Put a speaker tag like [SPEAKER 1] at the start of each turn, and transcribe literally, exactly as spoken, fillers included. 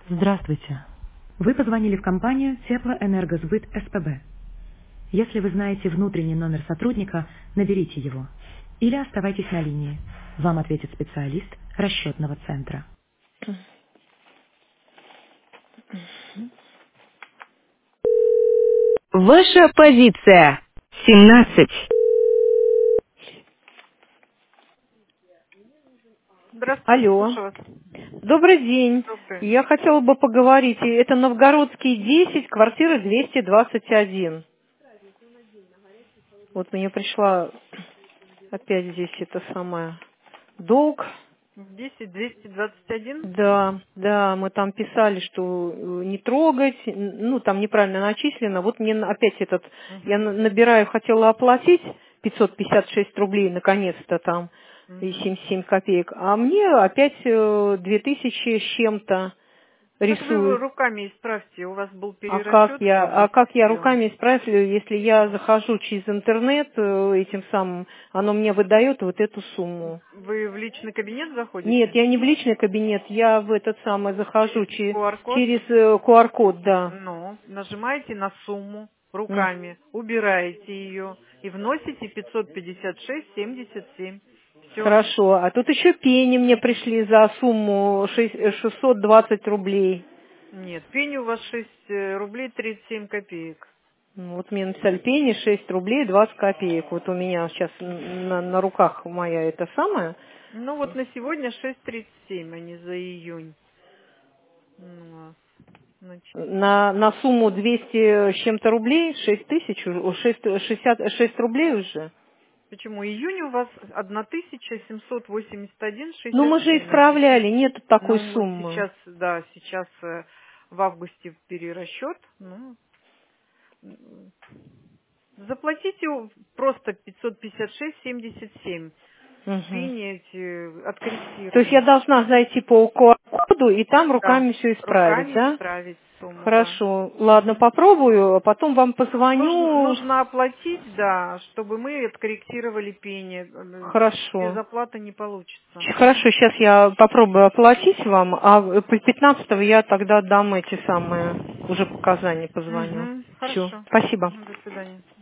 [SPEAKER 1] Здравствуйте. Вы позвонили в компанию Теплоэнергосбыт СПБ. Если вы знаете внутренний номер сотрудника, наберите его. Или оставайтесь на линии. Вам ответит специалист расчетного центра.
[SPEAKER 2] Ваша позиция. семнадцать.
[SPEAKER 3] Здравствуйте,
[SPEAKER 4] Алло.
[SPEAKER 3] слушаю вас.
[SPEAKER 4] Добрый день.
[SPEAKER 3] Добрый.
[SPEAKER 4] Я хотела бы поговорить. Это Новгородский десять, квартира двести двадцать один. Вот мне пришла опять здесь это самое долг.
[SPEAKER 3] десять двести двадцать один.
[SPEAKER 4] Да, да, мы там писали, что э, не трогать, н- ну там неправильно начислено. Вот мне на- опять этот, я на- набираю, хотела оплатить пятьсот пятьдесят шесть рублей, наконец-то там, и
[SPEAKER 3] Угу.
[SPEAKER 4] семьдесят семь копеек, а мне опять э, две тысячи с чем-то
[SPEAKER 3] Так вы
[SPEAKER 4] рисуют.
[SPEAKER 3] руками исправьте, у вас был
[SPEAKER 4] А как
[SPEAKER 3] перерасчет,
[SPEAKER 4] я,
[SPEAKER 3] я
[SPEAKER 4] а как я
[SPEAKER 3] высветлю.
[SPEAKER 4] руками исправлю, если я захожу через интернет, э, этим самым, оно мне выдает вот эту сумму?
[SPEAKER 3] Вы в личный кабинет
[SPEAKER 4] Нет,
[SPEAKER 3] заходите?
[SPEAKER 4] я не в личный кабинет, я в этот самый захожу
[SPEAKER 3] Через
[SPEAKER 4] че-
[SPEAKER 3] ку ар-код?
[SPEAKER 4] через э, ку ар-код, да.
[SPEAKER 3] Ну, нажимаете на сумму
[SPEAKER 4] М.
[SPEAKER 3] руками, убираете ее и вносите пятьсот пятьдесят шесть семьдесят семь. Все.
[SPEAKER 4] Хорошо, а тут еще пени мне пришли за сумму шесть- э, шестьсот двадцать рублей.
[SPEAKER 3] Нет, пени у вас шесть э, рублей тридцать семь копеек.
[SPEAKER 4] Ну, вот мне написали пени шесть рублей двадцать копеек. Вот у меня сейчас на, на руках моя это самая.
[SPEAKER 3] Ну вот на сегодня шесть тридцать семь, а не за июнь. Ну, начислено.
[SPEAKER 4] На, на сумму двести с чем-то рублей, шесть тысяч, у- шесть, шестьдесят шесть рублей уже.
[SPEAKER 3] Почему? Июнь у вас тысяча семьсот восемьдесят один
[SPEAKER 4] Ну,
[SPEAKER 3] шестьдесят
[SPEAKER 4] мы же
[SPEAKER 3] семь начислен.
[SPEAKER 4] исправляли, нет такой
[SPEAKER 3] Ну, мы
[SPEAKER 4] суммы.
[SPEAKER 3] сейчас, да, сейчас э, в августе перерасчет. Ну, м, заплатите у- просто пятьсот пятьдесят шесть семьдесят семь.
[SPEAKER 4] Мгм.
[SPEAKER 3] Пени эти
[SPEAKER 4] То есть я
[SPEAKER 3] откорректируем.
[SPEAKER 4] должна зайти по ку ар-коду и там
[SPEAKER 3] Да,
[SPEAKER 4] руками все исправить,
[SPEAKER 3] руками
[SPEAKER 4] да?
[SPEAKER 3] исправить сумму, да.
[SPEAKER 4] Хорошо. Ладно, попробую, а потом вам
[SPEAKER 3] Нужно,
[SPEAKER 4] позвоню.
[SPEAKER 3] нужно оплатить, да, чтобы мы откорректировали пени. Э, Без
[SPEAKER 4] Хорошо.
[SPEAKER 3] оплаты не получится.
[SPEAKER 4] Ч- Хорошо, сейчас я попробую оплатить вам, а по пятнадцатого я тогда дам эти самые уже показания, позвоню.
[SPEAKER 3] Угу,
[SPEAKER 4] Все.
[SPEAKER 3] хорошо.
[SPEAKER 4] Спасибо.
[SPEAKER 3] Мгм, до свидания.